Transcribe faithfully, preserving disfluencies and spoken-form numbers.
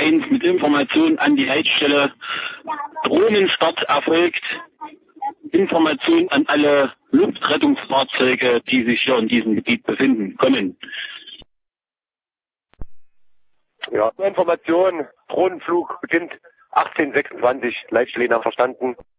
eins mit Informationen an die Leitstelle. Drohnenstart erfolgt. Informationen an alle Luftrettungsfahrzeuge, die sich hier in diesem Gebiet befinden, kommen. Ja, Information, Drohnenflug beginnt achtzehn Uhr sechsundzwanzig, Leitstelle verstanden.